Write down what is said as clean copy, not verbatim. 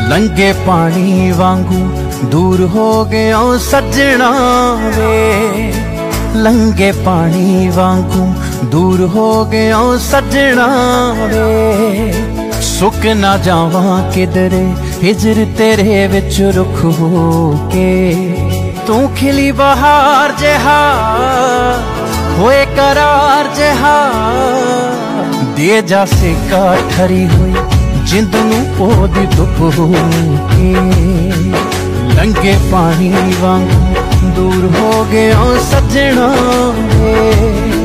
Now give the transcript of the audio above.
लंगे पानी वांगू दूर हो गया सजना वे, लंगे पानी वांगू दूर हो गया सजना वे। सुक ना जावा किधरे हिजर तेरे विच रुख हो के, तू खिली बहार जहा होए करार जहा, दे जा सेका ठरी हुई जिंद नूं ओदी धुप हो के। लंगे पानी वांगू दूर हो गया सजना वे।